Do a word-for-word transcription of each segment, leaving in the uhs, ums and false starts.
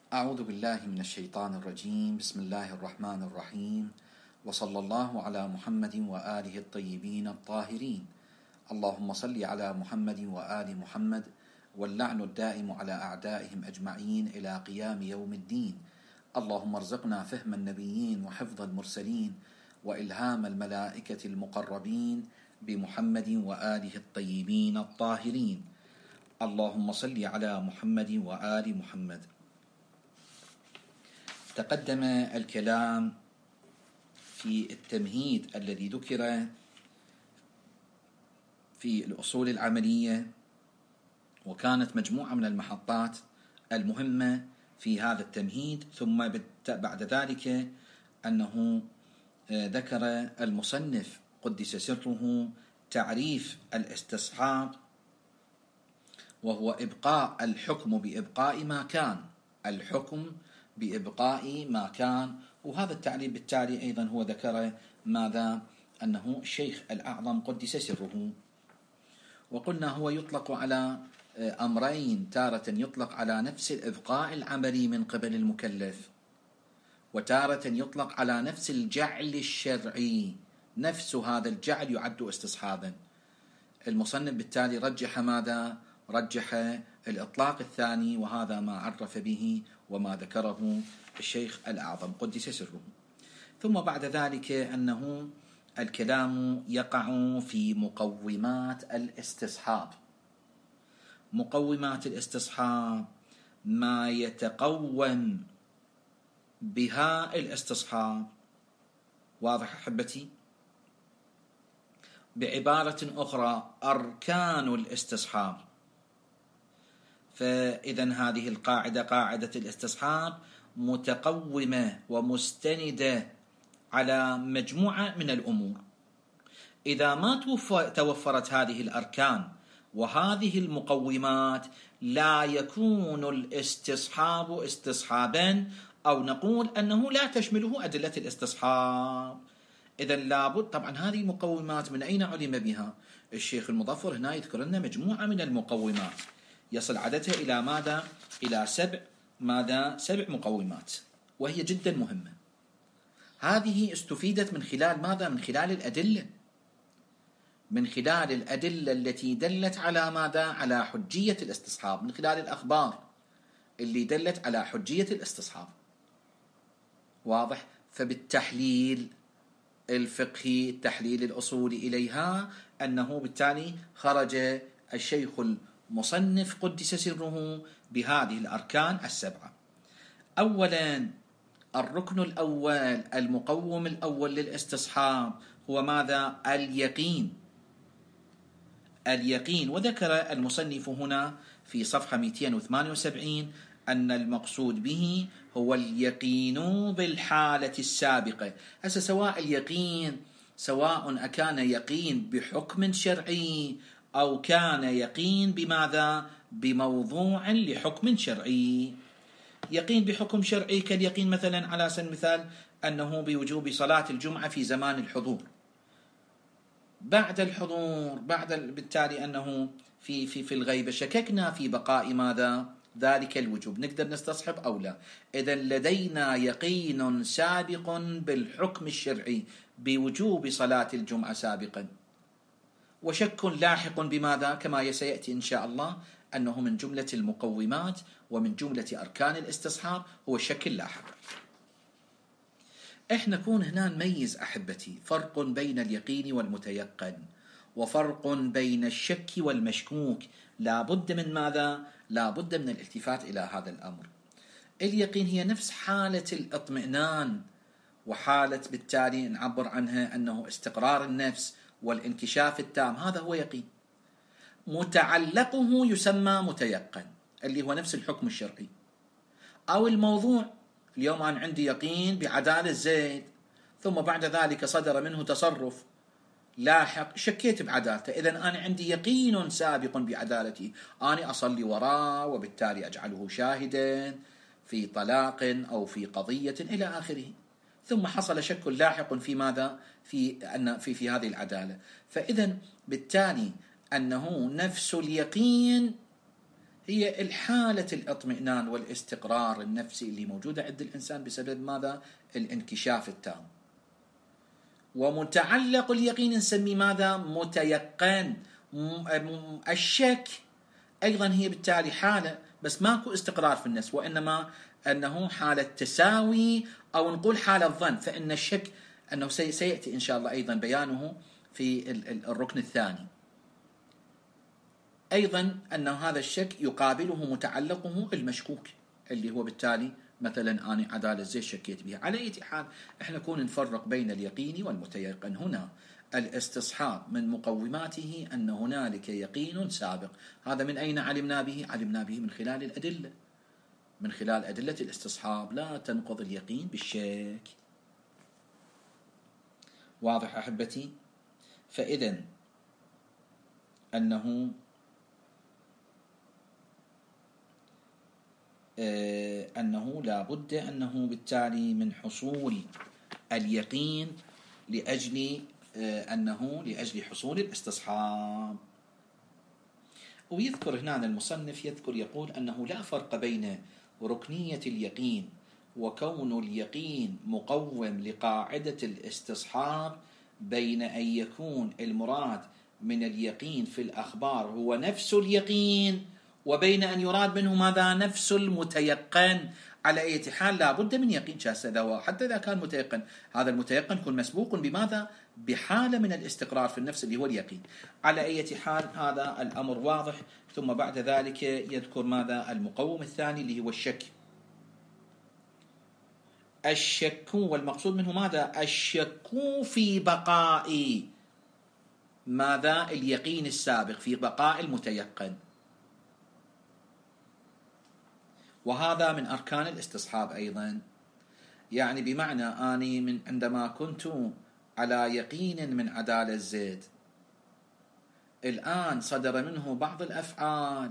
أعوذ بالله من الشيطان الرجيم. بسم الله الرحمن الرحيم، وصلى الله على محمد وآله الطيبين الطاهرين. اللهم صل على محمد وآل محمد، واللعن الدائم على أعدائهم أجمعين إلى قيام يوم الدين. اللهم ارزقنا فهم النبيين وحفظ المرسلين وإلهام الملائكة المقربين بمحمد وآله الطيبين الطاهرين. اللهم صل على محمد وآل محمد. تقدم الكلام في التمهيد الذي ذكر في الأصول العملية، وكانت مجموعة من المحطات المهمة في هذا التمهيد. ثم بعد ذلك أنه ذكر المصنف قدس سره تعريف الاستصحاب، وهو إبقاء الحكم بإبقاء ما كان، الحكم بإبقاء ما كان. وهذا التعريف بالتالي أيضا هو ذكر ماذا؟ أنه الشيخ الأعظم قدس سره. وقلنا هو يطلق على أمرين، تارة يطلق على نفس الإبقاء العملي من قبل المكلف، وتارة يطلق على نفس الجعل الشرعي. نفس هذا الجعل يعد استصحابا. المصنف بالتالي رجح ماذا؟ رجح الإطلاق الثاني، وهذا ما عرف به وما ذكره الشيخ الأعظم قدس سره. ثم بعد ذلك أنه الكلام يقع في مقومات الاستصحاب. مقومات الاستصحاب ما يتقوم بها الاستصحاب. واضح أحبتي؟ بعبارة أخرى أركان الاستصحاب. فإذا هذه القاعدة، قاعدة الاستصحاب، متقومة ومستندة على مجموعة من الأمور. إذا ما توفرت هذه الأركان وهذه المقومات لا يكون الاستصحاب استصحابا، أو نقول أنه لا تشمله أدلة الاستصحاب. إذا لابد، طبعا هذه المقومات من أين علم بها؟ الشيخ المظفر هنا يذكر لنا مجموعة من المقومات يصل عددها إلى ماذا؟ إلى سبع ماذا؟ سبع مقومات، وهي جدا مهمة. هذه استفيدت من خلال ماذا؟ من خلال الأدلة، من خلال الأدلة التي دلت على ماذا؟ على حجية الاستصحاب، من خلال الأخبار اللي دلت على حجية الاستصحاب. واضح؟ فبالتحليل الفقهي، التحليل الأصولي إليها، أنه بالتالي خرج الشيخ المصنف قدس سره بهذه الأركان السبعة. أولا، الركن الأول، المقوم الأول للاستصحاب هو ماذا؟ اليقين. اليقين، وذكر المصنف هنا في صفحة مئتين وثمانية وسبعين أن المقصود به هو اليقين بالحالة السابقة. هسه سواء اليقين سواء أكان يقين بحكم شرعي أو كان يقين بماذا؟ بموضوع لحكم شرعي. يقين بحكم شرعي كاليقين مثلا على سبيل المثال أنه بوجوب صلاة الجمعة في زمان الحضور. بعد الحضور، بعد بالتالي أنه في في في الغيبة شككنا في بقاء ماذا؟ ذلك الوجوب، نقدر نستصحب أو لا؟ إذا لدينا يقين سابق بالحكم الشرعي بوجوب صلاة الجمعة سابقا، وشك لاحق بماذا؟ كما سيأتي إن شاء الله أنه من جملة المقومات ومن جملة أركان الاستصحاب هو الشك اللاحق. إحنا نكون هنا نميز أحبتي فرق بين اليقين والمتيقن، وفرق بين الشك والمشكوك. لا بد من ماذا؟ لا بد من الالتفات إلى هذا الأمر. اليقين هي نفس حالة الاطمئنان، وحالة بالتالي نعبر عنها أنه استقرار النفس والانكشاف التام، هذا هو يقين. متعلقه يسمى متيقن، اللي هو نفس الحكم الشرعي أو الموضوع. اليوم أنا عندي يقين بعدالة زيد، ثم بعد ذلك صدر منه تصرف لاحق شكيت بعدالته، إذن أنا عندي يقين سابق بعدالته، أنا أصلي وراه وبالتالي أجعله شاهدا في طلاق أو في قضية إلى آخره. ثم حصل شك لاحق في ماذا؟ في أن في في هذه العدالة. فإذا بالتالي أنه نفس اليقين هي الحالة الاطمئنان والاستقرار النفسي اللي موجودة عند الإنسان بسبب ماذا؟ الانكشاف التام. ومتعلق اليقين نسميه ماذا؟ متيقن. الشك أيضا هي بالتالي حالة بس ماكو استقرار في النفس، وإنما أنه حالة تساوي أو نقول حالة ظن. فإن الشك أنه سيأتي إن شاء الله أيضا بيانه في الركن الثاني. أيضا أن هذا الشك يقابله متعلقه المشكوك اللي هو بالتالي مثلا أنا عدالة زي شكيت بها. على أي حال إحنا نكون نفرق بين اليقين والمتيقن. هنا الاستصحاب من مقوماته أن هنالك يقين سابق. هذا من أين علمنا به؟ علمنا به من خلال الأدلة، من خلال أدلة الاستصحاب. لا تنقض اليقين بالشك. واضح أحبتي؟ فإذن أنه آه أنه لا بد أنه بالتالي من حصول اليقين لأجل آه أنه لأجل حصول الاستصحاب. ويذكر هنا المصنف يذكر يقول أنه لا فرق بين ركنية اليقين وكون اليقين مقوم لقاعدة الاستصحاب بين أن يكون المراد من اليقين في الأخبار هو نفس اليقين، وبين أن يراد منه ماذا؟ نفس المتيقن. على أي حال لا بد من يقين شاسة، حتى إذا كان متيقن، هذا المتيقن يكون مسبوق بماذا؟ بحالة من الاستقرار في النفس اللي هو اليقين. على أي حال هذا الأمر واضح. ثم بعد ذلك يذكر ماذا؟ المقوم الثاني اللي هو الشك. الشك والمقصود منه ماذا؟ الشك في بقاء ماذا؟ اليقين السابق، في بقاء المتيقن. وهذا من أركان الاستصحاب أيضا. يعني بمعنى أني من عندما كنت على يقين من عدالة زيد، الآن صدر منه بعض الأفعال،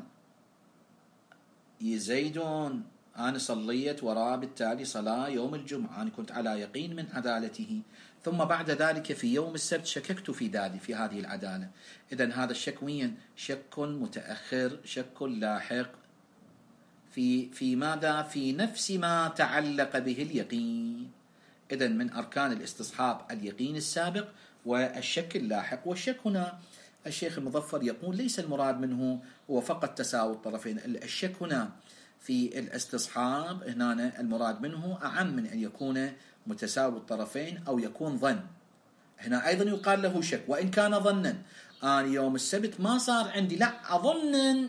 زيدون أنا صليت وراء بالتالي صلاة يوم الجمعة، أنا كنت على يقين من عدالته، ثم بعد ذلك في يوم السبت شككت في ذلك في هذه العدالة. إذن هذا الشك وين؟ شك متأخر، شك لاحق في في ماذا؟ في نفس ما تعلق به اليقين. إذن من أركان الاستصحاب اليقين السابق والشك اللاحق. والشك هنا الشيخ المظفر يقول ليس المراد منه هو فقط تساوي الطرفين. الشك هنا في الاستصحاب هنا المراد منه أعم من أن يكون متساوي الطرفين أو يكون ظن. هنا أيضا يقال له شك وإن كان ظنا. أنا يوم السبت ما صار عندي، لا أظن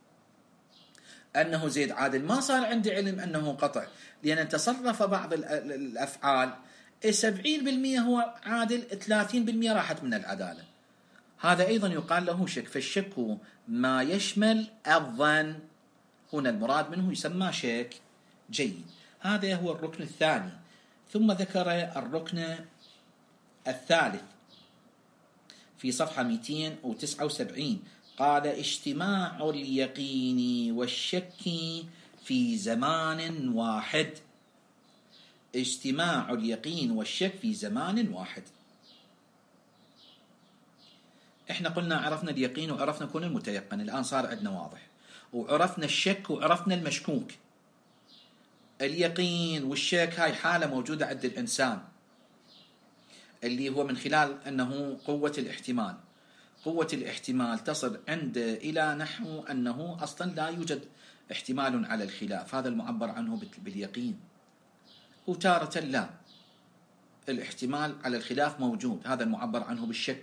أنه زيد عادل، ما صار عندي علم أنه قطع، لأن تصرف بعض الأفعال سبعين بالمئة هو عادل، ثلاثين بالمئة راحت من العدالة. هذا أيضا يقال له شك. فالشك ما يشمل الظن، هنا المراد منه يسمى شك. جيد، هذا هو الركن الثاني. ثم ذكر الركن الثالث في صفحة مئتين وتسعة وسبعين، قال اجتماع اليقين والشك في زمان واحد. اجتماع اليقين والشك في زمان واحد. احنا قلنا عرفنا اليقين وعرفنا كون المتيقن، الآن صار عندنا واضح، وعرفنا الشك وعرفنا المشكوك. اليقين والشك هاي حالة موجودة عند الإنسان اللي هو من خلال أنه قوة الاحتمال. قوة الاحتمال تصل عند إلى نحو أنه أصلا لا يوجد احتمال على الخلاف، هذا المعبر عنه باليقين. وتارة لا، الاحتمال على الخلاف موجود، هذا المعبر عنه بالشك.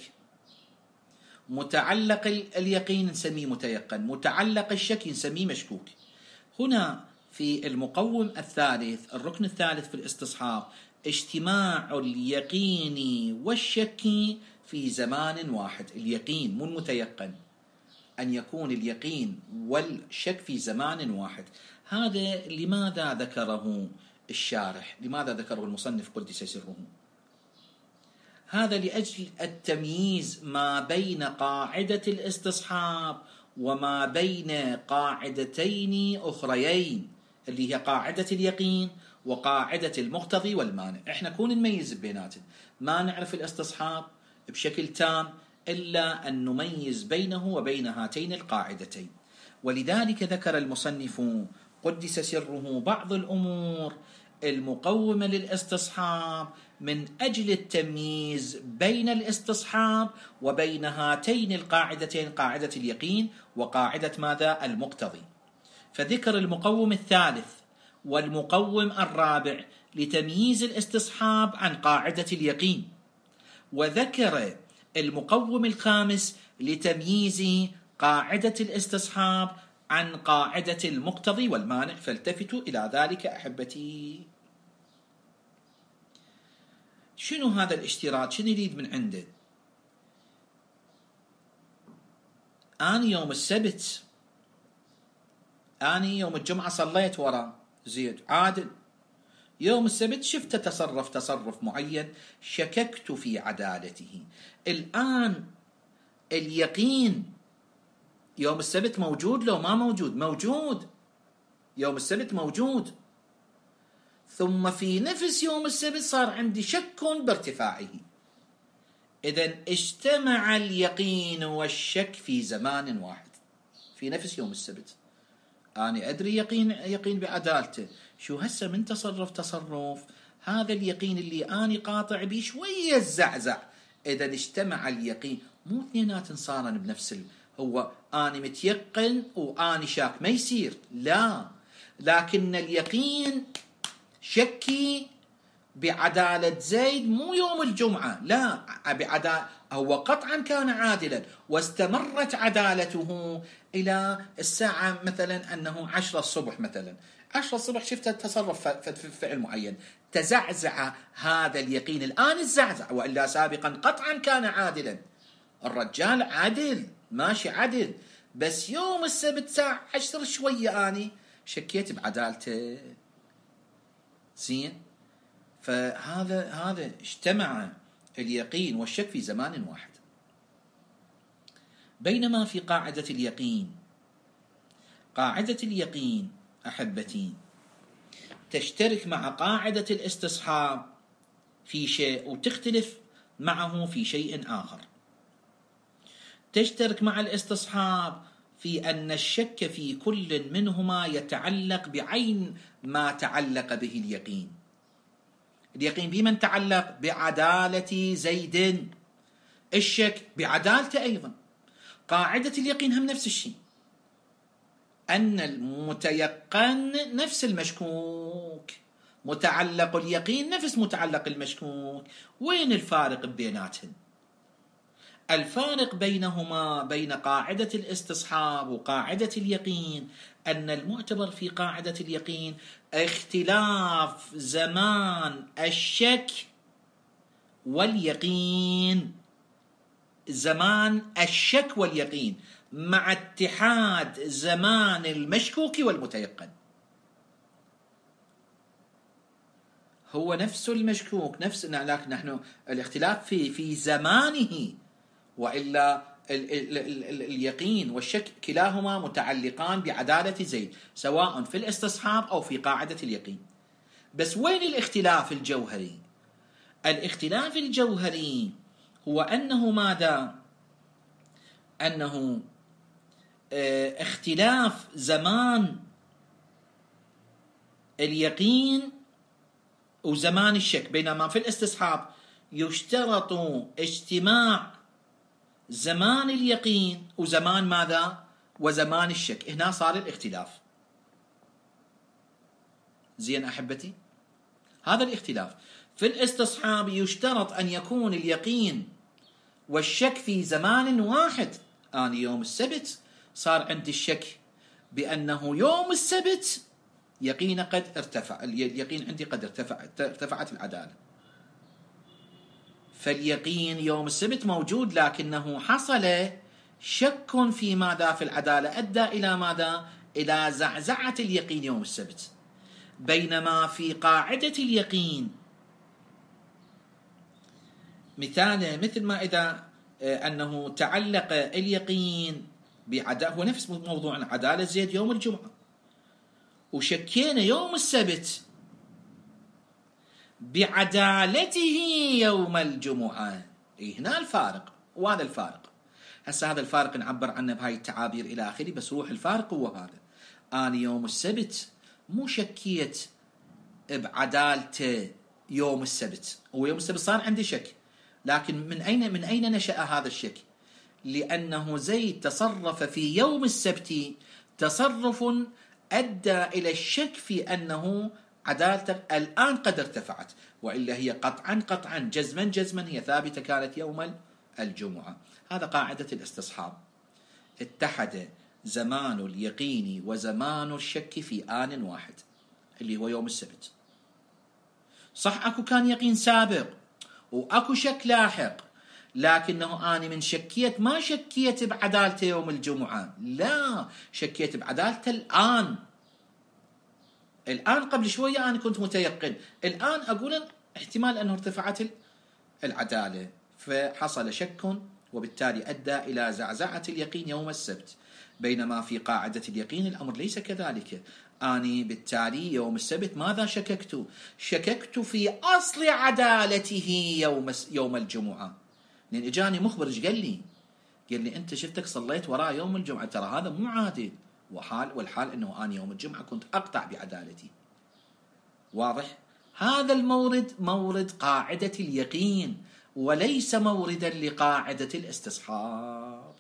متعلق اليقين نسميه متيقن، متعلق الشك نسميه مشكوك. هنا في المقوم الثالث، الركن الثالث في الاستصحاب، اجتماع اليقين والشك في زمان واحد. اليقين مو المتيقن، أن يكون اليقين والشك في زمان واحد. هذا لماذا ذكره الشارح؟ لماذا ذكره المصنف قدس سره؟ هذا لأجل التمييز ما بين قاعدة الاستصحاب وما بين قاعدتين أخريين، اللي هي قاعدة اليقين وقاعدة المقتضي والمانع. احنا كون نميز بيناتهم، ما نعرف الاستصحاب بشكل تام إلا أن نميز بينه وبين هاتين القاعدتين. ولذلك ذكر المصنف قدس سره بعض الأمور المقومة للاستصحاب من أجل التمييز بين الاستصحاب وبين هاتين القاعدتين، قاعدة اليقين وقاعدة ماذا؟ المقتضي. فذكر المقوم الثالث والمقوم الرابع لتمييز الاستصحاب عن قاعدة اليقين، وذكر المقوم الخامس لتمييز قاعدة الاستصحاب عن قاعدة المقتضي والمانع. فالتفتوا إلى ذلك أحبتي. شنو هذا الاشتراط؟ شنو يريد من عنده؟ أنا يوم السبت، أنا يوم الجمعة صليت وراه زيد عادل، يوم السبت شفت تصرف تصرف معين شككت في عدالته. الآن اليقين يوم السبت موجود لو ما موجود؟ موجود، يوم السبت موجود. ثم في نفس يوم السبت صار عندي شك بارتفاعه. إذن اجتمع اليقين والشك في زمان واحد في نفس يوم السبت. أنا أدري يقين يقين بعدالته، شو هسه من تصرف تصرف هذا اليقين اللي أنا قاطع به شوية الزعزع. إذا اجتمع اليقين، مو اثنينات صارا بنفس ال... هو أنا متيقن وأنا شاك ما يصير، لا، لكن اليقين شكي بعدالة زيد مو يوم الجمعة، لا، بعدالة هو قطعا كان عادلا واستمرت عدالته إلى الساعة مثلا أنه عشرة الصبح، مثلا عشرة الصبح شفت تصرف في فعل معين، تزعزع هذا اليقين الآن الزعزع، وإلا سابقا قطعا كان عادلا. الرجال عدل ماشي عدل، بس يوم السبت ساعة عشر شوية أني شكيت بعدالته. زين، فهذا هذا اجتمع اليقين والشك في زمان واحد. بينما في قاعدة اليقين، قاعدة اليقين أحبتي تشترك مع قاعدة الاستصحاب في شيء وتختلف معه في شيء آخر. تشترك مع الاستصحاب في أن الشك في كل منهما يتعلق بعين ما تعلق به اليقين. اليقين بمن تعلق؟ بعدالة زيد، الشك بعدالته أيضا. قاعدة اليقين هم نفس الشيء، أن المتيقن نفس المشكوك، متعلق اليقين نفس متعلق المشكوك. وين الفارق بيناتهم؟ الفارق بينهما بين قاعدة الاستصحاب وقاعدة اليقين أن المعتبر في قاعدة اليقين اختلاف زمان الشك واليقين، زمان الشك واليقين مع اتحاد زمان المشكوك والمتيقن. هو نفس المشكوك نفس، لكن نحن الاختلاف في في زمانه، وإلا ال ال ال ال اليقين والشك كلاهما متعلقان بعدالة زيد سواء في الاستصحاب أو في قاعدة اليقين. بس وين الاختلاف الجوهري؟ الاختلاف الجوهري هو أنه ماذا؟ أنه اه اختلاف زمان اليقين وزمان الشك، بينما في الاستصحاب يشترط اجتماع زمان اليقين وزمان ماذا؟ وزمان الشك. هنا صار الاختلاف. زين أحبتي، هذا الاختلاف. في الاستصحاب يشترط أن يكون اليقين والشك في زمان واحد. أنا يوم السبت صار عندي الشك بأنه يوم السبت يقين قد ارتفع، اليقين عندي قد ارتفع ارتفعت العدالة. فاليقين يوم السبت موجود، لكنه حصل شك في ماذا؟ في العدالة، أدى إلى ماذا؟ إلى زعزعة اليقين يوم السبت. بينما في قاعدة اليقين مثال مثل ما إذا أنه تعلق اليقين بعدالة، هو نفس موضوع عدالة زيد يوم الجمعة، وشكينا يوم السبت بعدالته يوم الجمعة. هنا الفارق، وهذا الفارق. هسه هذا الفارق نعبر عنه بهاي التعابير إلى آخره، بس روح الفارق هو هذا. أنا يوم السبت مو شكيت بعدالته يوم السبت، ويوم السبت صار عندي شك، لكن من أين من أين نشأ هذا الشك؟ لأنه زيد تصرف في يوم السبت تصرف أدى إلى الشك في أنه عدالته الآن قد ارتفعت، وإلا هي قطعا قطعا جزما جزما هي ثابتة كانت يوم الجمعة. هذا قاعدة الاستصحاب. اتحد زمان اليقين وزمان الشك في آن واحد اللي هو يوم السبت. صح أكو كان يقين سابق وأكو شك لاحق، لكنه أنا من شكيت ما شكيت بعدالته يوم الجمعة، لا، شكيت بعدالته الآن. الآن قبل شوية أنا كنت متيقن، الآن أقول احتمال أنه ارتفعت العدالة، فحصل شك وبالتالي أدى إلى زعزعة اليقين يوم السبت. بينما في قاعدة اليقين الأمر ليس كذلك. أنا بالتالي يوم السبت ماذا شككت؟ شككت في أصل عدالته يوم يوم الجمعة، لأن إجاني مخبر إيش قال لي؟ قال لي أنت شفتك صليت وراء يوم الجمعة، ترى هذا مو عادل، وحال والحال أنه أنا يوم الجمعة كنت أقطع بعدالتي. واضح؟ هذا المورد مورد قاعدة اليقين وليس موردا لقاعدة الاستصحاب.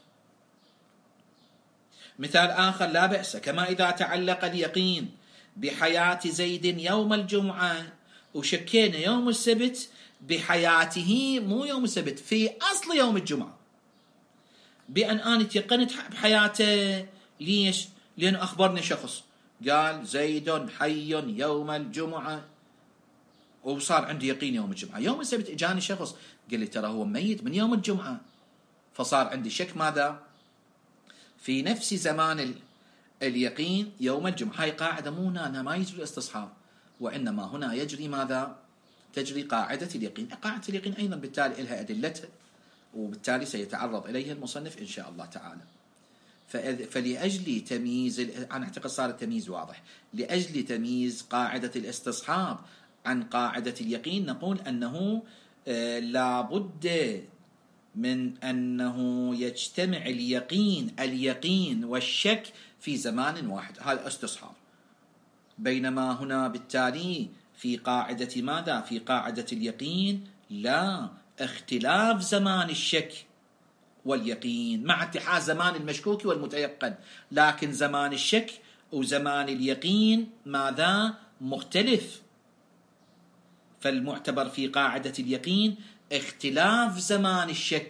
مثال آخر لا بأس، كما إذا تعلق اليقين بحياة زيد يوم الجمعة وشكينا يوم السبت بحياته مو يوم السبت في أصل يوم الجمعة، بأن أنا تيقنت بحياته. ليش؟ لأنه أخبرني شخص قال زيد حي يوم الجمعة، وصار عندي يقين يوم الجمعة. يوم السبت إجاني شخص قال لي ترى هو ميت من يوم الجمعة، فصار عندي شك ماذا؟ في نفس زمان اليقين يوم الجمعة. هاي قاعدة مو هنا ما يجري الاستصحاب، وإنما هنا يجري ماذا؟ تجري قاعدة اليقين. قاعدة اليقين أيضا بالتالي لها أدلتها، وبالتالي سيتعرض إليها المصنف إن شاء الله تعالى. فلأجل تمييز، أنا أعتقد صار التمييز واضح، لأجل تمييز قاعدة الاستصحاب عن قاعدة اليقين نقول أنه لا بد من أنه يجتمع اليقين اليقين والشك في زمان واحد، هذا استصحاب. بينما هنا بالتالي في قاعدة ماذا؟ في قاعدة اليقين لا، اختلاف زمان الشك واليقين مع اتحاد زمان المشكوك والمتيقن، لكن زمان الشك وزمان اليقين ماذا؟ مختلف. فالمعتبر في قاعدة اليقين اختلاف زمان الشك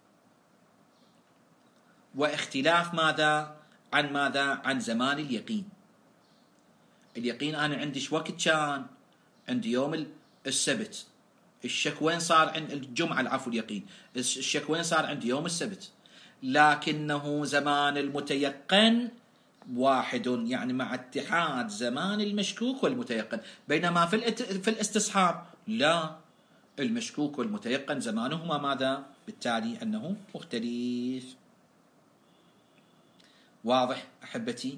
واختلاف ماذا؟ عن ماذا؟ عن زمان اليقين. اليقين أنا عندي شو وقت كان؟ عندي يوم السبت. الشك وين صار؟ عند الجمعة، العفو اليقين. الشك وين صار؟ عندي يوم السبت. لكنه زمان المتيقن واحد، يعني مع اتحاد زمان المشكوك والمتيقن. بينما في في الاستصحاب لا، المشكوك والمتيقن زمانهما ماذا؟ بالتالي أنه مختلف. واضح أحبتي؟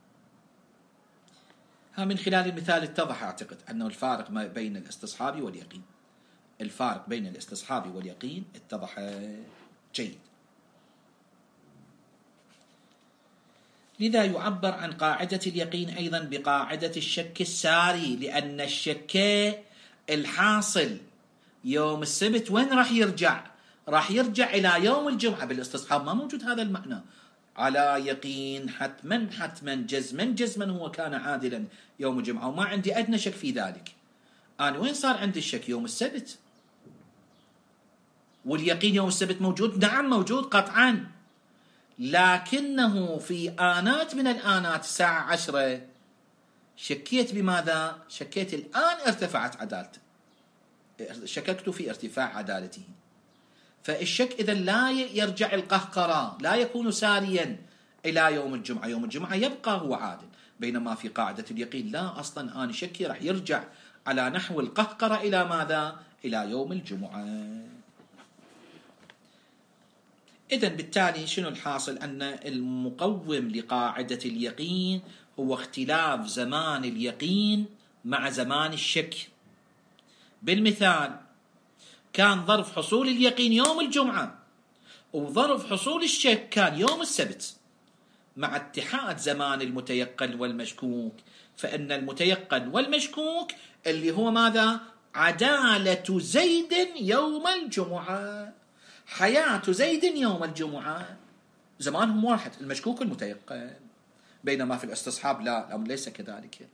ها من خلال المثال اتضح أعتقد أنه الفارق بين الاستصحاب واليقين. الفارق بين الاستصحاب واليقين اتضح جيد. لذا يعبر عن قاعدة اليقين أيضا بقاعدة الشك الساري، لأن الشك الحاصل يوم السبت وين راح يرجع؟ راح يرجع إلى يوم الجمعة. بالاستصحاب ما موجود هذا المعنى. على يقين حتما حتما جزما جزما هو كان عادلا يوم الجمعة، وما عندي أدنى شك في ذلك. أنا وين صار عندي الشك؟ يوم السبت. واليقين يوم السبت موجود، نعم موجود قطعا، لكنه في آنات من الآنات الساعة عشرة شكيت بماذا؟ شكيت الآن ارتفعت عدالته، شككت في ارتفاع عدالته. فالشك إذا لا يرجع القهقرة، لا يكون ساريا إلى يوم الجمعة. يوم الجمعة يبقى هو عادل. بينما في قاعدة اليقين لا، أصلا أنا شكي راح يرجع على نحو القهقرة إلى ماذا؟ إلى يوم الجمعة. إذن بالتالي شنو الحاصل؟ أن المقوم لقاعدة اليقين هو اختلاف زمان اليقين مع زمان الشك. بالمثال كان ظرف حصول اليقين يوم الجمعة، وظرف حصول الشك كان يوم السبت مع اتحاد زمان المتيقن والمشكوك، فإن المتيقن والمشكوك اللي هو ماذا؟ عدالة زيد يوم الجمعة، حياة زيد يوم الجمعة، زمانهم واحد، المشكوك المتيقن. بينما في الاستصحاب لا، الأمر ليس كذلك.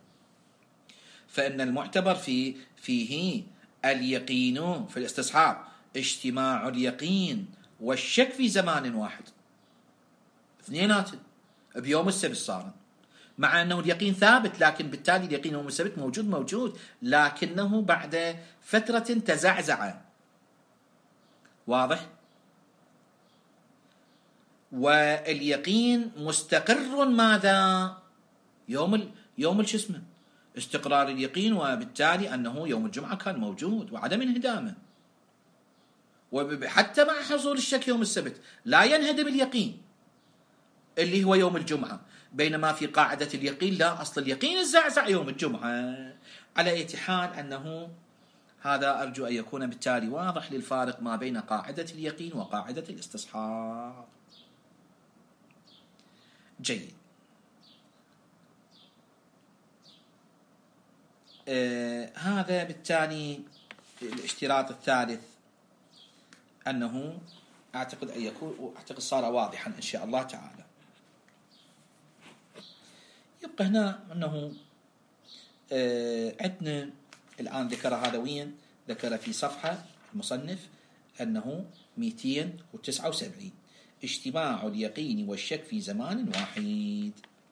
فإن المعتبر في فيه اليقين في الاستصحاب اجتماع اليقين والشك في زمان واحد، اثنينات بيوم السبت صار، مع أنه اليقين ثابت، لكن بالتالي اليقين يوم السبت موجود موجود لكنه بعد فترة تزعزع. واضح؟ واليقين مستقر ماذا؟ يوم ال... يوم شو اسمه استقرار اليقين، وبالتالي أنه يوم الجمعة كان موجود وعدم انهدامه، وحتى مع حصول الشك يوم السبت لا ينهدم اليقين اللي هو يوم الجمعة. بينما في قاعدة اليقين لا، أصل اليقين الزعزع يوم الجمعة. على أي حال أنه هذا أرجو أن يكون بالتالي واضح للفارق ما بين قاعدة اليقين وقاعدة الاستصحاب. جيد. آه هذا بالتالي الاشتراط الثالث، أنه أعتقد أن يكون أعتقد صار واضحا إن شاء الله تعالى. يبقى هنا أنه آه عندنا الآن ذكر هذا وين؟ ذكر في صفحة المصنف أنه مئتين وتسعة وسبعين اجتماع اليقين والشك في زمان واحد.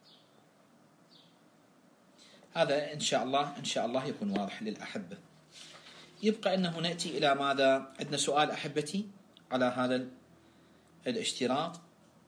هذا إن شاء الله إن شاء الله يكون واضح للأحبة. يبقى أنه نأتي إلى ماذا؟ عندنا سؤال أحبتي على هذا الاشتراط.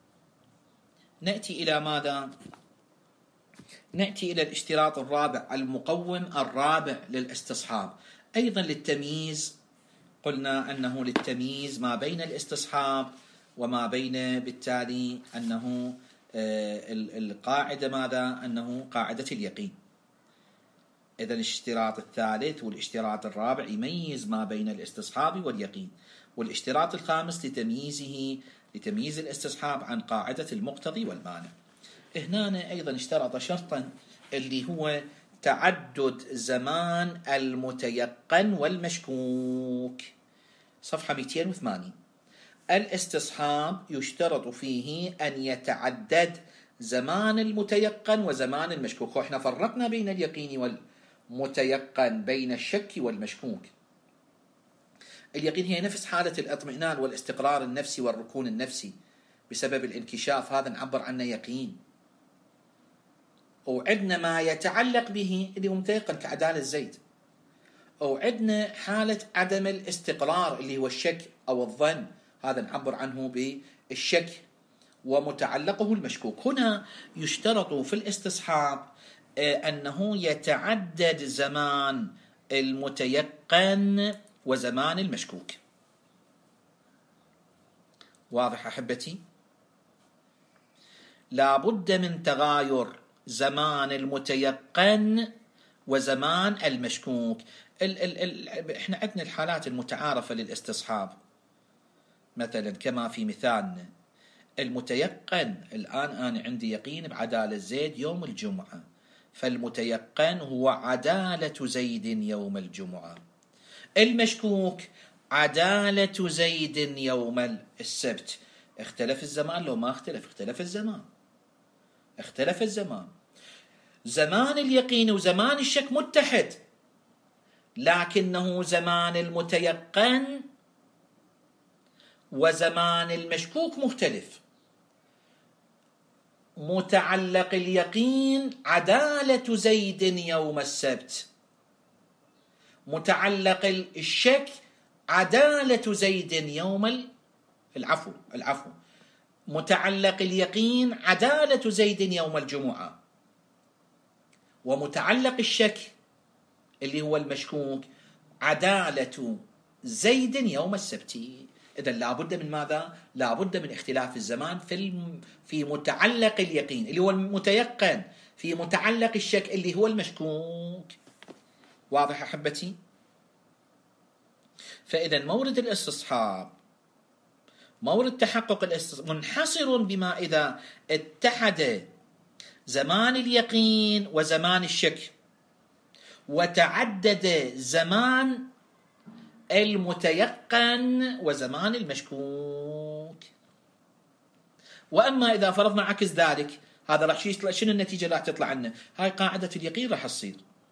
نأتي إلى ماذا؟ نأتي إلى الاشتراط الرابع المقوم الرابع للاستصحاب، أيضا للتمييز. قلنا أنه للتمييز ما بين الاستصحاب وما بين بالتالي أنه القاعدة ماذا؟ أنه قاعدة اليقين. إذن الاشتراط الثالث والاشتراط الرابع يميز ما بين الاستصحاب واليقين، والاشتراط الخامس لتمييزه لتمييز الاستصحاب عن قاعدة المقتضي والمانع. هنا أيضا اشترط شرطا اللي هو تعدد زمان المتيقن والمشكوك. صفحة مئتين وثمانين. الاستصحاب يشترط فيه أن يتعدد زمان المتيقن وزمان المشكوك. وإحنا فرقنا بين اليقين والمتيقن، بين الشك والمشكوك. اليقين هي نفس حالة الاطمئنان والاستقرار النفسي والركون النفسي بسبب الانكشاف، هذا نعبر عنه يقين. وعندنا ما يتعلق به اللي هو متيقن كعدالة زيد، وعندنا حالة عدم الاستقرار اللي هو الشك أو الظن، هذا نعبر عنه بالشك ومتعلقه المشكوك. هنا يشترط في الاستصحاب أنه يتعدد زمان المتيقن وزمان المشكوك. واضح أحبتي؟ لا بد من تغاير زمان المتيقن وزمان المشكوك. ال ال ال احنا عندنا الحالات المتعارفة للاستصحاب، مثلا كما في مثالنا المتيقن. الآن أنا عندي يقين بعدالة زيد يوم الجمعة، فالمتيقن هو عدالة زيد يوم الجمعة. المشكوك عدالة زيد يوم السبت. اختلف الزمان لو ما اختلف؟ اختلف الزمان، اختلف الزمان. زمان اليقين وزمان الشك متحد، لكنه زمان المتيقن وزمان المشكوك مختلف. متعلق اليقين عدالة زيد يوم السبت، متعلق الشك عدالة زيد يوم العفو العفو متعلق اليقين عدالة زيد يوم الجمعة، ومتعلق الشك اللي هو المشكوك عدالة زيد يوم السبت. إذن لابد من ماذا؟ لابد من اختلاف الزمان في في متعلق اليقين اللي هو المتيقن، في متعلق الشك اللي هو المشكوك. واضح أحبتي؟ فإذا مورد الاستصحاب مورد تحقق الاستصحاب منحصر بما إذا اتحد زمان اليقين وزمان الشك، وتعدد زمان المتيقن وزمان المشكوك. وأما إذا فرضنا عكس ذلك، هذا راح يطلع شنو النتيجة راح تطلع عنه؟ هاي قاعدة اليقين راح تصير.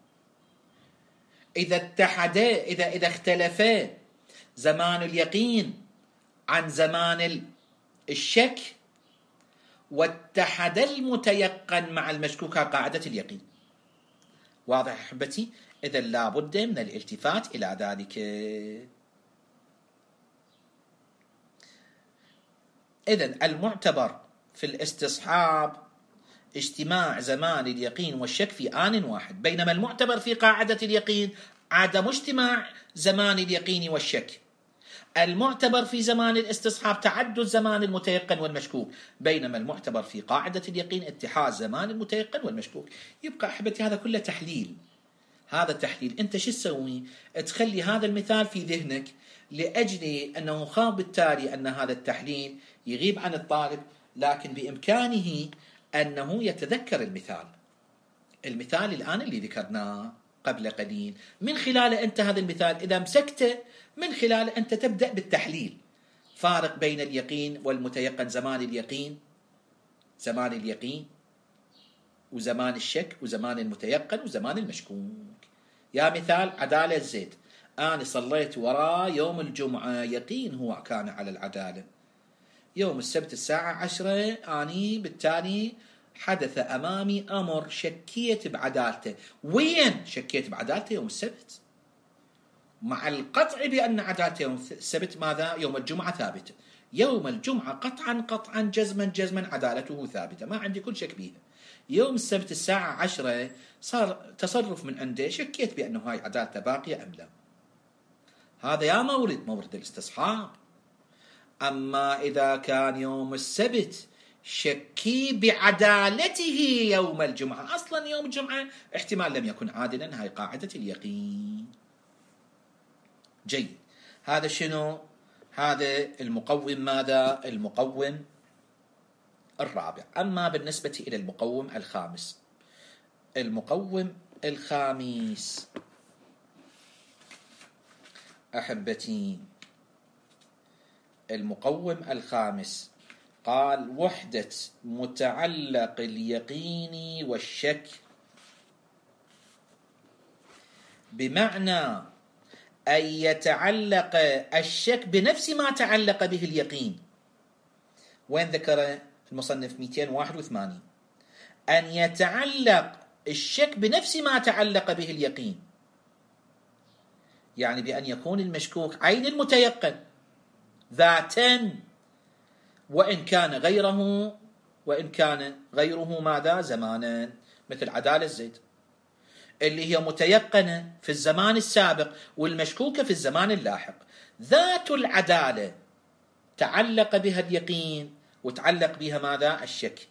إذا اتحدا إذا إذا اختلفا زمان اليقين عن زمان الشك، واتحد المتيقن مع المشكوك، قاعدة اليقين. واضح أحبتي؟ إذا لا بد من الالتفات إلى ذلك. إذن المعتبر في الاستصحاب اجتماع زمان اليقين والشك في آن واحد، بينما المعتبر في قاعدة اليقين عدم اجتماع زمان اليقين والشك. المعتبر في زمان الاستصحاب تعدد زمان المتيقن والمشكوك، بينما المعتبر في قاعدة اليقين اتحاد زمان المتيقن والمشكوك. يبقى أحبتي هذا كله تحليل. هذا التحليل أنت شو تسوي؟ تخلي هذا المثال في ذهنك، لأجل أنه خاف بالتالي أن هذا التحليل يغيب عن الطالب، لكن بإمكانه أنه يتذكر المثال. المثال الآن اللي ذكرناه قبل قليل، من خلاله أنت هذا المثال إذا مسكته، من خلاله أنت تبدأ بالتحليل. فارق بين اليقين والمتيقن، زمان اليقين زمان اليقين وزمان الشك، وزمان المتيقن وزمان المشكوك. يا مثال عدالة زيد، أنا صليت وراه يوم الجمعة، يقين هو كان على العدالة. يوم السبت الساعة عشرة أني بالتالي حدث أمامي أمر شكيت بعدالته. وين شكيت بعدالته؟ يوم السبت، مع القطع بأن عدالته يوم السبت ماذا؟ يوم الجمعة ثابتة. يوم الجمعة قطعا قطعا جزما جزما عدالته ثابتة، ما عندي كل شك بيها. يوم السبت الساعة عشرة صار تصرف من عنده، شكيت بأنه هاي عدالته باقية أم لا. هذا يا مورد مورد الاستصحاب. أما إذا كان يوم السبت شكي بعدالته يوم الجمعة، أصلا يوم الجمعة احتمال لم يكن عادلا، هاي قاعدة اليقين. جيد، هذا شنو؟ هذا المقوم ماذا؟ المقوم الرابع. أما بالنسبة إلى المقوم الخامس، المقوم الخامس أحبتي، المقوم الخامس قال وحدة متعلق اليقين والشك، بمعنى أن يتعلق الشك بنفس ما تعلق به اليقين. وين ذكر المصنف؟ مئتين وواحد وثمانين. أن يتعلق الشك بنفس ما تعلق به اليقين، يعني بأن يكون المشكوك عين المتيقن ذاتا، وإن كان غيره وإن كان غيره ماذا؟ زمانا، مثل عدالة زيد اللي هي متيقنة في الزمان السابق والمشكوكة في الزمان اللاحق. ذات العدالة تعلق بها اليقين وتعلق بها ماذا؟ الشك.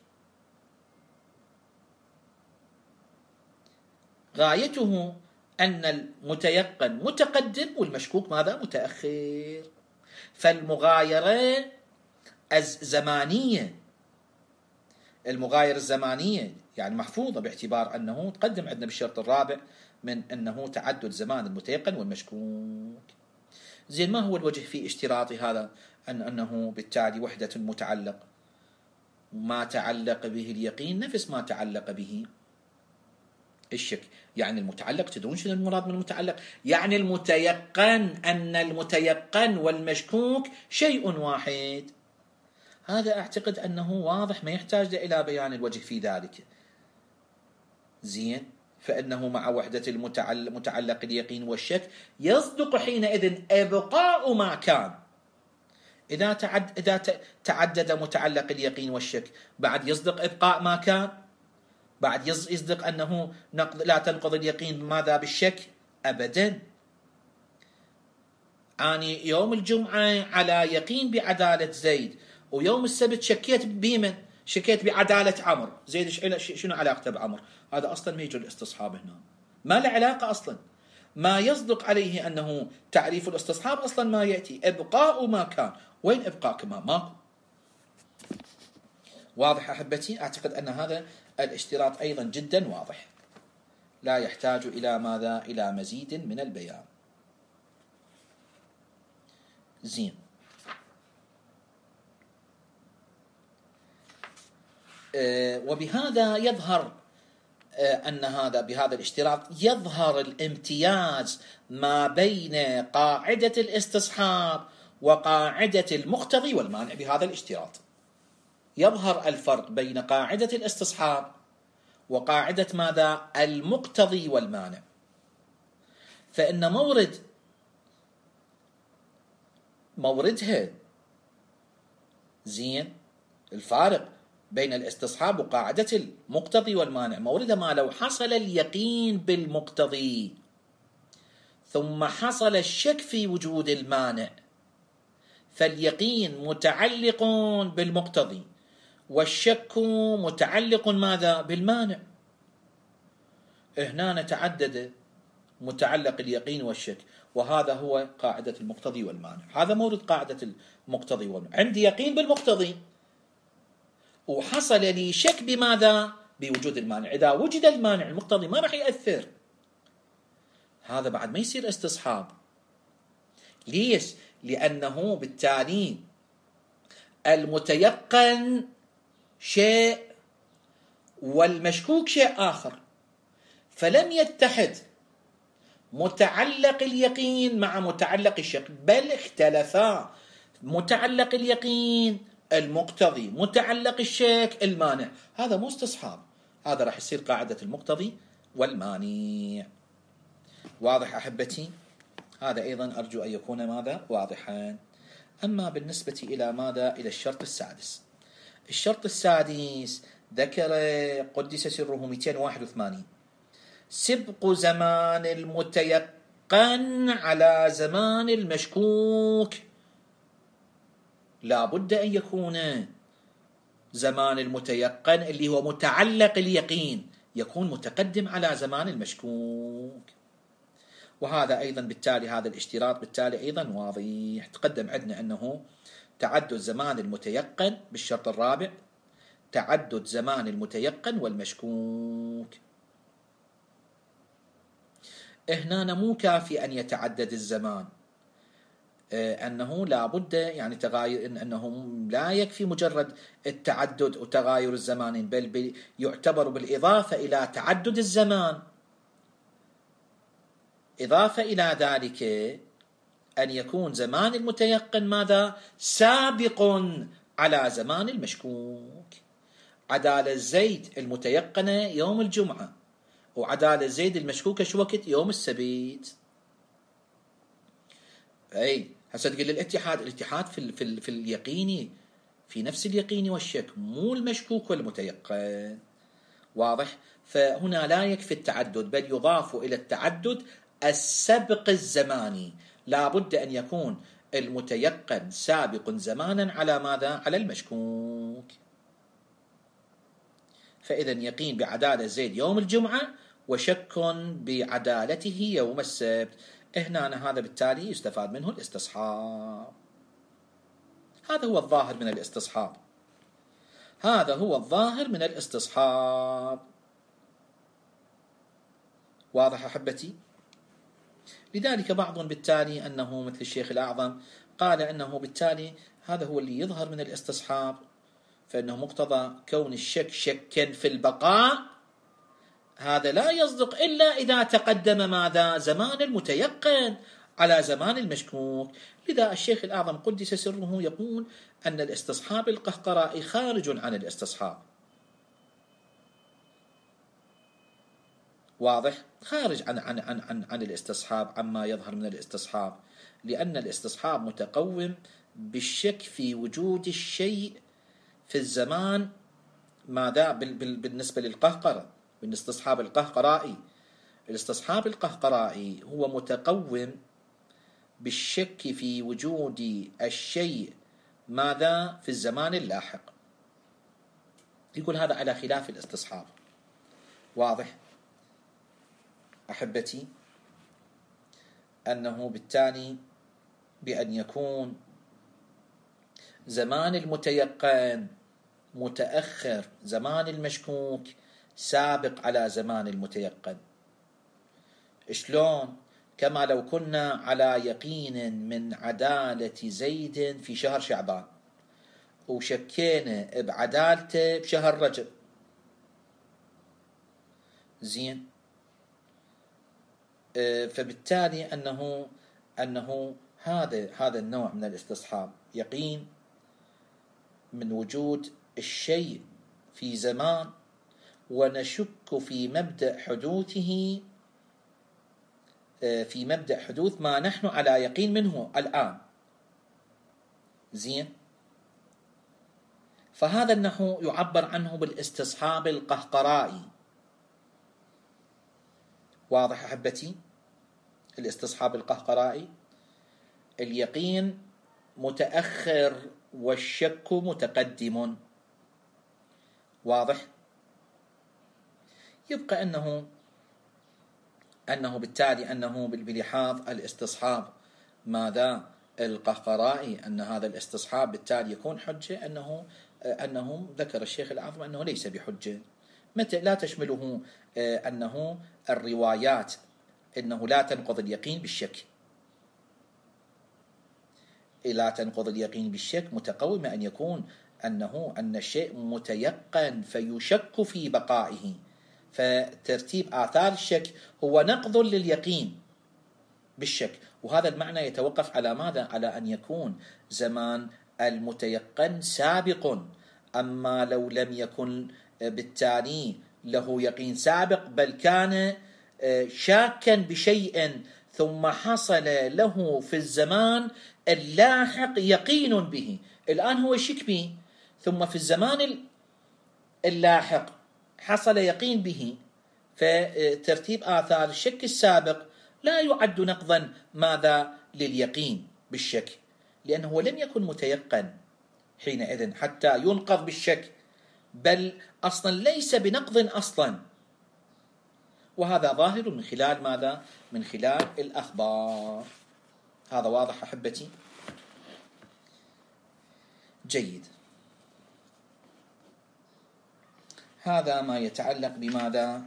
غايته أن المتيقن متقدم والمشكوك ماذا؟ متأخر. فالمغايرة الزمانية، المغايرة الزمانية يعني محفوظة، باعتبار أنه تقدم عندنا بالشرط الرابع من أنه تعدد زمان المتيقن والمشكوك. زين، ما هو الوجه في اشتراط هذا؟ أن أنه بالتالي وحدة متعلق، ما تعلق به اليقين نفس ما تعلق به الشك. يعني المتعلق، تدرون شنو المراد من المتعلق؟ يعني المتيقن، أن المتيقن والمشكوك شيء واحد. هذا أعتقد أنه واضح، ما يحتاج إلى بيان الوجه في ذلك. زين، فإنه مع وحدة المتعلق اليقين والشك يصدق حينئذ إبقاء ما كان. إذا تعد إذا تعدد متعلق اليقين والشك، بعد يصدق إبقاء ما كان، بعد يصدق أنه لا تنقض اليقين ماذا؟ بالشك أبدا. أني يوم الجمعة على يقين بعدالة زيد، ويوم السبت شكيت بمن؟ شكيت بعدالة عمر. زيد شنو علاقته بعمر؟ هذا أصلا ما يجوز الاستصحاب هنا، ما له علاقة أصلا. ما يصدق عليه أنه تعريف الاستصحاب أصلا ما يأتي، إبقاء ما كان. وين إبقاء كما ماكو؟ واضح أحبتي؟ أعتقد أن هذا الاشتراط أيضا جدا واضح، لا يحتاج إلى ماذا؟ إلى مزيد من البيان. زين. أه وبهذا يظهر أه أن هذا بهذا الاشتراط يظهر الامتياز ما بين قاعدة الاستصحاب وقاعدة المقتضي والمانع. بهذا الاشتراط يظهر الفرق بين قاعدة الاستصحاب وقاعدة ماذا؟ المقتضي والمانع. فإن مورد موردها زين الفارق بين الاستصحاب وقاعدة المقتضي والمانع، موردها ما لو حصل اليقين بالمقتضي ثم حصل الشك في وجود المانع، فاليقين متعلق بالمقتضي والشك متعلق ماذا؟ بالمانع. هنا نتعدد متعلق اليقين والشك، وهذا هو قاعدة المقتضي والمانع. هذا مورد قاعدة المقتضي والمانع. عندي يقين بالمقتضي وحصل لي شك بماذا؟ بوجود المانع. إذا وجد المانع المقتضي ما راح يأثر، هذا بعد ما يصير استصحاب. ليش؟ لأنه بالتالي المتيقن شيء والمشكوك شيء آخر، فلم يتحد متعلق اليقين مع متعلق الشك، بل اختلفا. متعلق اليقين المقتضي، متعلق الشك المانع، هذا مو استصحاب، هذا راح يصير قاعدة المقتضي والمانع. واضح أحبتي؟ هذا أيضا أرجو أن يكون ماذا؟ واضحا. أما بالنسبة إلى ماذا؟ إلى الشرط السادس. الشرط السادس ذكر قدس سره مئتين وواحد وثمانين سبق زمان المتيقن على زمان المشكوك. لا بد أن يكون زمان المتيقن اللي هو متعلق اليقين يكون متقدم على زمان المشكوك، وهذا أيضا بالتالي هذا الاشتراط بالتالي أيضا واضح. تقدم عندنا أنه تعدد زمان المتيقن بالشرط الرابع، تعدد زمان المتيقن والمشكوك. هنا مو كافي أن يتعدد الزمان، أنه لا بد يعني تغاير، أنه لا يكفي مجرد التعدد وتغاير الزمان، بل يعتبر بالإضافة إلى تعدد الزمان، إضافة إلى ذلك أن يكون زمان المتيقن ماذا؟ سابق على زمان المشكوك. عدالة زيد المتيقنة يوم الجمعة، وعدالة زيد المشكوكة شو وقت؟ يوم السبت. أي هسه تقول الاتحاد، الاتحاد في ال في, ال في اليقيني، في نفس اليقين والشك، مو المشكوك والمتيقن. واضح؟ فهنا لا يكفي التعدد، بل يضاف إلى التعدد السبق الزماني. لا بد أن يكون المتيقن سابق زمانا على ماذا؟ على المشكوك. فإذا يقين بعدالة زيد يوم الجمعة وشك بعدالته يوم السبت. هنا هذا بالتالي يستفاد منه الاستصحاب. هذا هو الظاهر من الاستصحاب، هذا هو الظاهر من الاستصحاب. واضح أحبتي؟ لذلك بعضهم بالتالي أنه مثل الشيخ الأعظم قال أنه بالتالي هذا هو اللي يظهر من الاستصحاب، فإنه مقتضى كون الشك شكا في البقاء هذا لا يصدق إلا إذا تقدم ماذا؟ زمان المتيقن على زمان المشكوك. لذا الشيخ الأعظم قدس سره يقول أن الاستصحاب القهقرائي خارج عن الاستصحاب. واضح؟ خارج عن عن عن عن, عن الاستصحاب، عما يظهر من الاستصحاب، لأن الاستصحاب متقوم بالشك في وجود الشيء في الزمان ماذا؟ بالنسبة للقهقرة، بالاستصحاب القهقرائي. الاستصحاب القهقرائي هو متقوم بالشك في وجود الشيء ماذا؟ في الزمان اللاحق. يقول هذا على خلاف الاستصحاب. واضح أحبتي؟ أنه بالتالي بأن يكون زمان المتيقن متأخر، زمان المشكوك سابق على زمان المتيقن. شلون؟ كما لو كنا على يقين من عدالة زيد في شهر شعبان وشكينا بعدالته بشهر رجب. زين، فبالتالي أنه أنه هذا هذا النوع من الاستصحاب يقين من وجود الشيء في زمان ونشك في مبدأ حدوثه، في مبدأ حدوث ما نحن على يقين منه الآن. زين، فهذا النحو يعبر عنه بالاستصحاب القهقرائي. واضح أحبتي؟ الاستصحاب القهقرائي اليقين متأخر والشك متقدم. واضح؟ يبقى أنه أنه بالتالي أنه بلحاظ الاستصحاب ماذا القهقرائي أن هذا الاستصحاب بالتالي يكون حجة، أنه أنه ذكر الشيخ الأعظم أنه ليس بحجة، متى لا تشمله أنه الروايات أنه لا تنقض اليقين بالشك، لا تنقض اليقين بالشك متقومة أن يكون أنه أن الشيء متيقن فيشك في بقائه، فترتيب آثار الشك هو نقض لليقين بالشك. وهذا المعنى يتوقف على ماذا؟ على أن يكون زمان المتيقن سابق. أما لو لم يكن بالتالي له يقين سابق بل كان شاكا بشيء ثم حصل له في الزمان اللاحق يقين به، الآن هو شك به ثم في الزمان اللاحق حصل يقين به، فترتيب آثار الشك السابق لا يعد نقضا ماذا لليقين بالشك، لأنه لم يكن متيقن حينئذ حتى ينقض بالشك، بل أصلا ليس بنقض أصلا. وهذا ظاهر من خلال ماذا؟ من خلال الأخبار. هذا واضح أحبتي؟ جيد. هذا ما يتعلق بماذا؟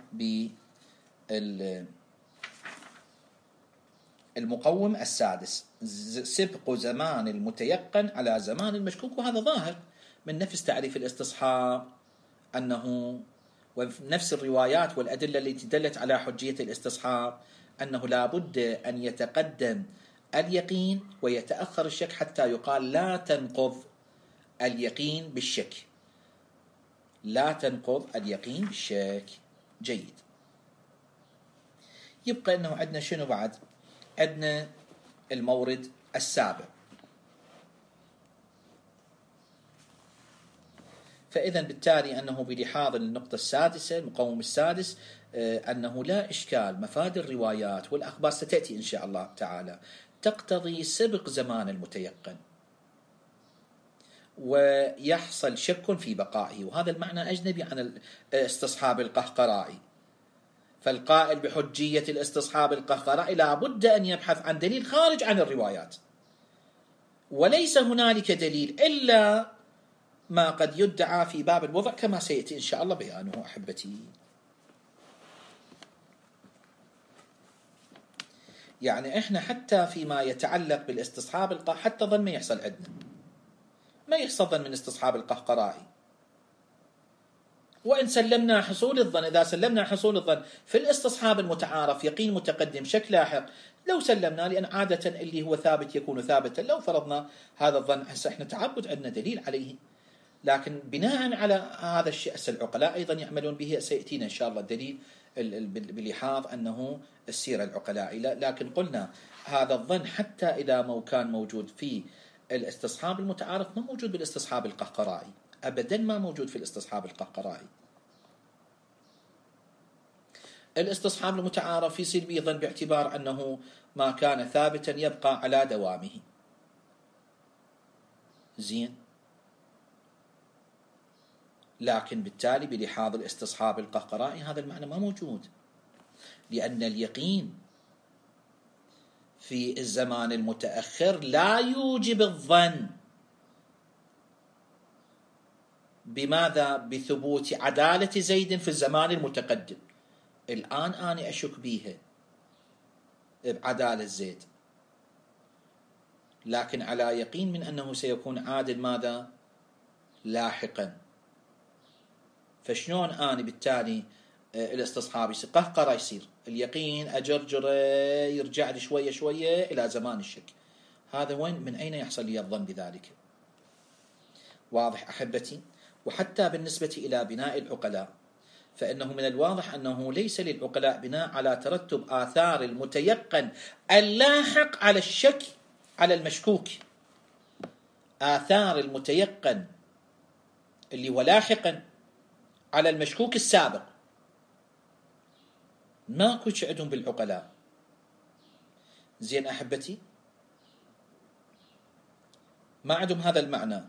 بالمقوم السادس، سبق زمان المتيقن على زمان المشكوك. وهذا ظاهر من نفس تعريف الاستصحاب، أنه ونفس الروايات والأدلة التي دلت على حجية الاستصحاب أنه لا بد أن يتقدم اليقين ويتأخر الشك حتى يقال لا تنقض اليقين بالشك، لا تنقض اليقين بالشك. جيد. يبقى أنه عندنا شنو بعد؟ عندنا المورد السابع. فإذا بالتالي أنه بلحاظ النقطة السادسة المقوم السادس أنه لا إشكال، مفاد الروايات والأخبار ستأتي إن شاء الله تعالى تقتضي سبق زمان المتيقن ويحصل شك في بقائه، وهذا المعنى أجنبي عن الاستصحاب القهقرائي. فالقائل بحجية الاستصحاب القهقرائي لا بد أن يبحث عن دليل خارج عن الروايات، وليس هنالك دليل إلا ما قد يدعى في باب الوضع كما سيأتي إن شاء الله بيانه أحبتي. يعني إحنا حتى فيما يتعلق بالاستصحاب القهقرائي حتى ظن ما يحصل عندنا، ما يحصل ظن من استصحاب القهقرائي. وإن سلمنا حصول الظن، إذا سلمنا حصول الظن في الاستصحاب المتعارف يقين متقدم شك لاحق، لو سلمنا، لأن عادة اللي هو ثابت يكون ثابتا، لو فرضنا هذا الظن هسه إحنا تعبد عندنا دليل عليه، لكن بناء على هذا الشيء العقلاء أيضا يعملون به، سيأتينا إن شاء الله الدليل بلحاظ أنه السيرة العقلاء. لكن قلنا هذا الظن حتى إذا ما كان موجود في الاستصحاب المتعارف ما موجود بالاستصحاب القهقرائي، أبدا ما موجود في الاستصحاب القهقرائي. الاستصحاب المتعارف يصير به ظن باعتبار أنه ما كان ثابتا يبقى على دوامه. زين، لكن بالتالي بلحاظ الاستصحاب القهقرائي هذا المعنى ما موجود، لأن اليقين في الزمان المتأخر لا يوجب الظن بماذا؟ بثبوت عدالة زيد في الزمان المتقدم. الآن أنا أشك بيها بعدالة زيد، لكن على يقين من أنه سيكون عادل ماذا؟ لاحقا. فشلون أنا بالتالي الاستصحاب يصير قهقرة، يصير اليقين أجرجره يرجع لي شوية شوية إلى زمان الشك. هذا وين من أين يحصل لي الظن بذلك؟ واضح أحبتي؟ وحتى بالنسبة إلى بناء العقلاء، فإنه من الواضح أنه ليس للعقلاء بناء على ترتب آثار المتيقن اللاحق على الشك على المشكوك. آثار المتيقن اللي هو لاحقا على المشكوك السابق ماكو شيء عندهم بالعقلاء. زين أحبتي، ما عندهم هذا المعنى.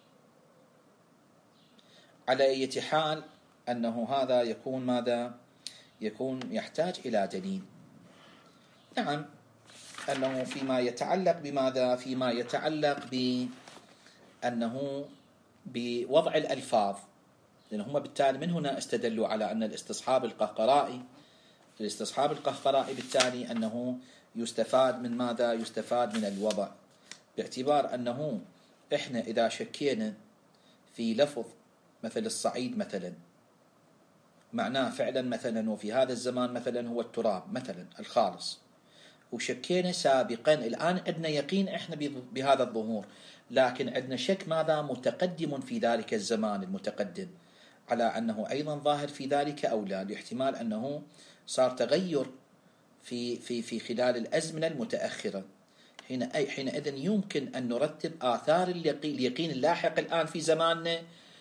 على أي حال أنه هذا يكون ماذا؟ يكون يحتاج إلى دليل. نعم، أنه فيما يتعلق بماذا؟ فيما يتعلق بأنه بوضع الألفاظ، لأن هم بالتالي من هنا استدلوا على أن الاستصحاب القهقرائي الاستصحاب القهقرائي بالتالي أنه يستفاد من ماذا؟ يستفاد من الوضع، باعتبار أنه إحنا إذا شكينا في لفظ مثل الصعيد مثلا، معناه فعلا مثلا وفي هذا الزمان مثلا هو التراب مثلا الخالص، وشكينا سابقا، الآن عندنا يقين إحنا بهذا الظهور، لكن عندنا شك ماذا؟ متقدم في ذلك الزمان المتقدم على أنه أيضا ظاهر في ذلك أو لا، لاحتمال أنه صار تغير في في في خلال الأزمنة المتأخرة. حين أي حينئذ يمكن أن نرتب آثار اليقين اللاحق الآن في زماننا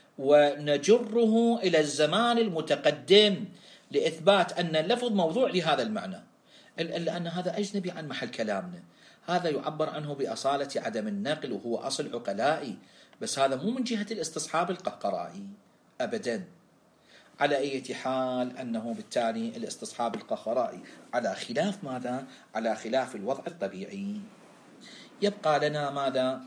ونجره إلى الزمان المتقدم لإثبات أن اللفظ موضوع لهذا المعنى، لأن هذا أجنبي عن محل كلامنا. هذا يعبر عنه بأصالة عدم النقل، وهو أصل عقلائي، بس هذا مو من جهة الاستصحاب القهقرائي أبدا. على أي حال أنه بالتالي الاستصحاب القهقرائي على خلاف ماذا؟ على خلاف الوضع الطبيعي. يبقى لنا ماذا؟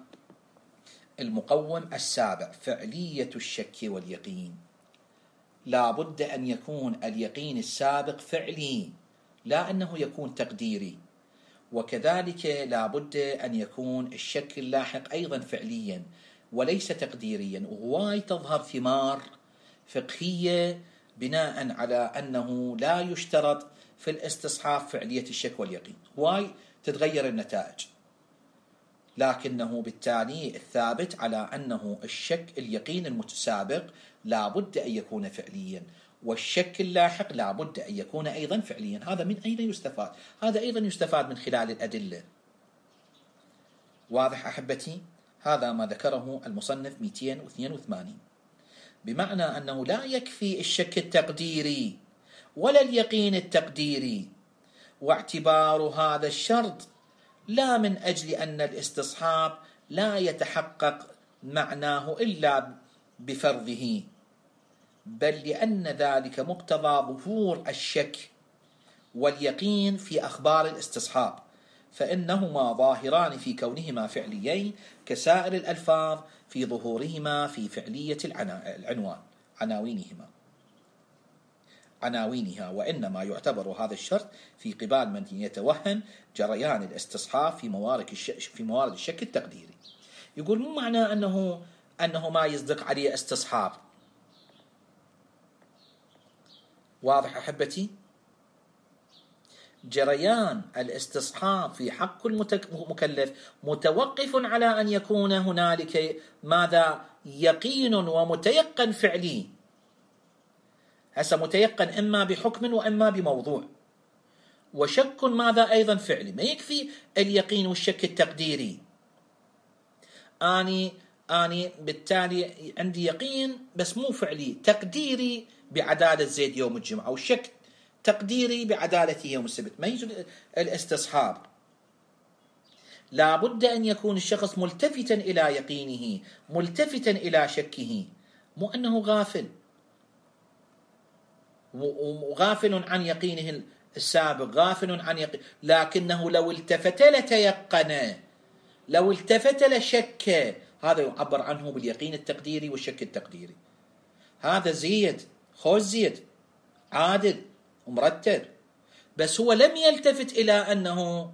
المقوم السابع، فعلية الشك واليقين. لا بد أن يكون اليقين السابق فعلي، لا أنه يكون تقديري، وكذلك لا بد أن يكون الشك اللاحق أيضا فعليا وليس تقديريا. وهواي تظهر ثمار فقهية بناء على أنه لا يشترط في الاستصحاب فعلية الشك واليقين، هواي تتغير النتائج، لكنه بالتالي الثابت على أنه الشك اليقين المتسابق لا بد أن يكون فعليا، والشك اللاحق لا بد أن يكون أيضا فعليا. هذا من أين يستفاد؟ هذا أيضا يستفاد من خلال الأدلة. واضح أحبتي؟ هذا ما ذكره المصنف مئتين واثنين وثمانين، بمعنى أنه لا يكفي الشك التقديري ولا اليقين التقديري، واعتبار هذا الشرط لا من أجل أن الاستصحاب لا يتحقق معناه إلا بفرضه، بل لأن ذلك مقتضى ظهور الشك واليقين في أخبار الاستصحاب، فإنهما ظاهران في كونهما فعليين كسائر الألفاظ في ظهورهما في فعلية العنوان عناوينهما عناوينها، وإنما يعتبر هذا الشرط في قبال من يتوهم جريان الاستصحاب في موارد الشك في موارد الشك التقديري. يقول مو معنى أنه أنه ما يصدق عليه استصحاب. واضح أحبتي؟ جريان الاستصحاب في حق المكلف متوقف على أن يكون هنالك ماذا؟ يقين ومتيقن فعلي. هسه متيقن إما بحكم وإما بموضوع، وشك ماذا؟ أيضا فعلي. ما يكفي اليقين والشك التقديري. أني أني بالتالي عندي يقين بس مو فعلي، تقديري بعدالة زيد يوم الجمعة، أو شك تقديري بعدالته يوم السبت. ما يجوز الاستصحاب. لا بد أن يكون الشخص ملتفتا إلى يقينه، ملتفتا إلى شكه، مو أنه غافل وغافل عن يقينه السابق غافل عن يقين، لكنه لو التفت لتيقن، لو التفت لشك، هذا يعبر عنه باليقين التقديري والشك التقديري. هذا زيد، خوش زيد، عادل ومرتب، بس هو لم يلتفت إلى أنه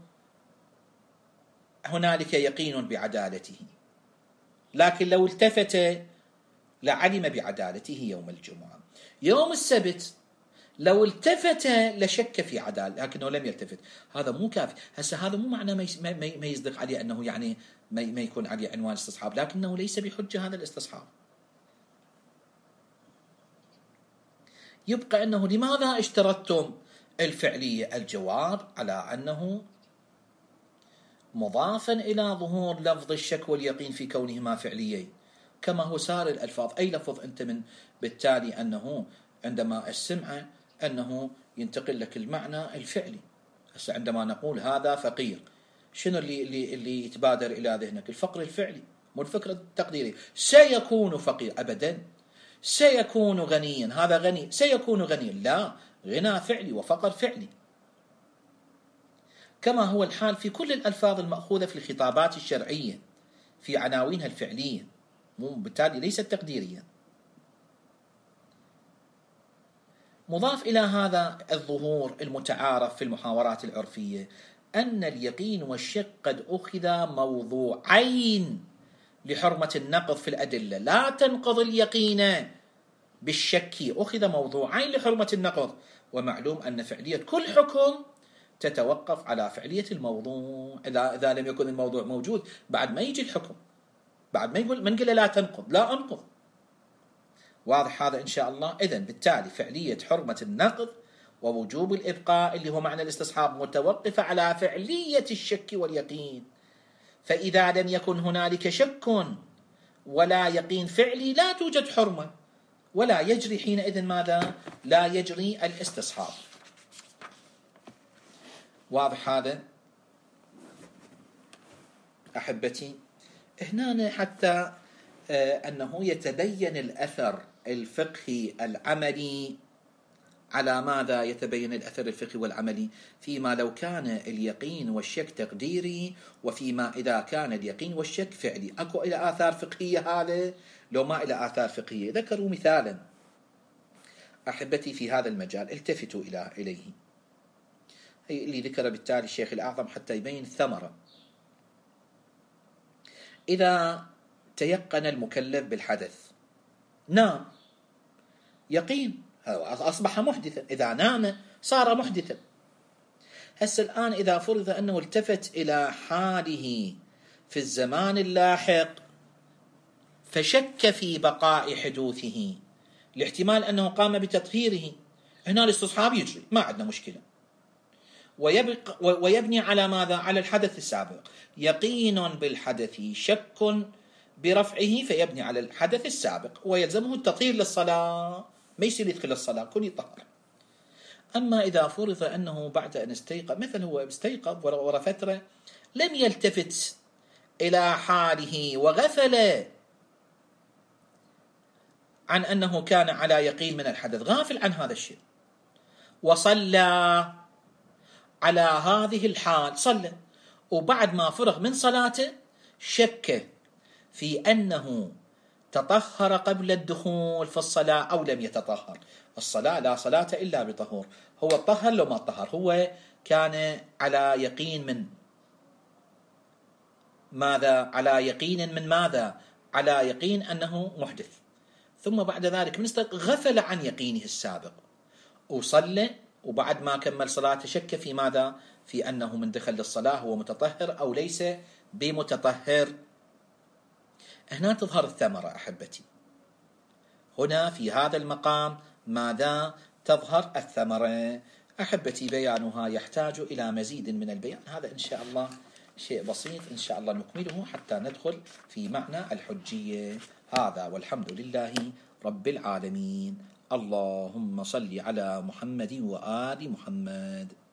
هنالك يقين بعدالته، لكن لو التفت لعلم بعدالته يوم الجمعة. يوم السبت لو التفت لشك في عدالة، لكنه لم يلتفت، هذا مو كافي. هسه هذا مو معنى ما يصدق عليه أنه يعني ما يكون عليه عنوان استصحاب، لكنه ليس بحجة هذا الاستصحاب. يبقى أنه لماذا اشترطتم الفعلية؟ الجواب على أنه مضافا إلى ظهور لفظ الشك واليقين في كونهما فعليين، كما هو سائر الألفاظ. أي لفظ أنت من بالتالي أنه عندما السمع أنه ينتقل لك المعنى الفعلي. هسه عندما نقول هذا فقير، شنو اللي اللي اللي يتبادر إلى ذهنك؟ الفقر الفعلي، مو الفقر التقديري. سيكون فقير أبدا، سيكون غنيا، هذا غني، سيكون غنيا، لا، غنى فعلي وفقر فعلي. كما هو الحال في كل الألفاظ المأخوذة في الخطابات الشرعية في عناوينها الفعلية، بالتالي ليست تقديريا. مضاف إلى هذا الظهور المتعارف في المحاورات العرفية أن اليقين والشك قد أخذ موضوعين لحرمة النقض في الأدلة، لا تنقض اليقين بالشك، أخذ موضوعين لحرمة النقض. ومعلوم أن فعلية كل حكم تتوقف على فعلية الموضوع، إذا لم يكن الموضوع موجود بعد ما يجي الحكم، بعد ما يقول من قال لا تنقض، لا أنقض. واضح هذا إن شاء الله؟ إذن بالتالي فعلية حرمة النقض ووجوب الإبقاء اللي هو معنى الاستصحاب متوقفة على فعلية الشك واليقين. فإذا لم يكن هنالك شك ولا يقين فعلي لا توجد حرمة، ولا يجري حينئذ ماذا؟ لا يجري الاستصحاب. واضح هذا أحبتي؟ هنا حتى أنه يتبين الأثر الفقهي العملي. على ماذا يتبين الأثر الفقهي والعملي؟ فيما لو كان اليقين والشك تقديري، وفيما إذا كان اليقين والشك فعلي. أكو إلى آثار فقهية هذا؟ لو ما إلى آثار فقهية. ذكروا مثالا أحبتي في هذا المجال، التفتوا إلى إليه، هي اللي ذكر بالتالي الشيخ الأعظم حتى يبين الثمرة. إذا تيقن المكلف بالحدث، نام، يقين، أصبح محدثا. إذا نام صار محدثا. هسه الآن إذا فرض أنه التفت إلى حاله في الزمان اللاحق فشك في بقاء حدوثه لاحتمال أنه قام بتطهيره، هنا الاستصحاب يجري، ما عندنا مشكلة. ويبقى ويبني على ماذا؟ على الحدث السابق. يقين بالحدث، شك برفعه، فيبني على الحدث السابق ويلزمه التطهير للصلاة، ما يصير يدخل الصلاة، كل يطهر. أما إذا فرض أنه بعد أن استيقظ، مثل هو استيقظ ورا فترة لم يلتفت إلى حاله وغفل عن أنه كان على يقين من الحدث، غافل عن هذا الشيء، وصلى على هذه الحال، صلى، وبعد ما فرغ من صلاته شك في أنه تطهر قبل الدخول في الصلاة أو لم يتطهر. الصلاة لا صلاة إلا بطهور، هو طهر لو ما طهر، هو كان على يقين من ماذا؟ على يقين من ماذا؟ على يقين أنه محدث، ثم بعد ذلك من غفل عن يقينه السابق وصلى، وبعد ما كمل صلاته شك في ماذا؟ في أنه من دخل للصلاة هو متطهر أو ليس بمتطهر. هنا تظهر الثمرة أحبتي، هنا في هذا المقام ماذا؟ تظهر الثمرة أحبتي. بيانها يحتاج إلى مزيد من البيان، هذا إن شاء الله شيء بسيط، إن شاء الله نكمله حتى ندخل في معنى الحجية. هذا والحمد لله رب العالمين. اللهم صل على محمد وآل محمد.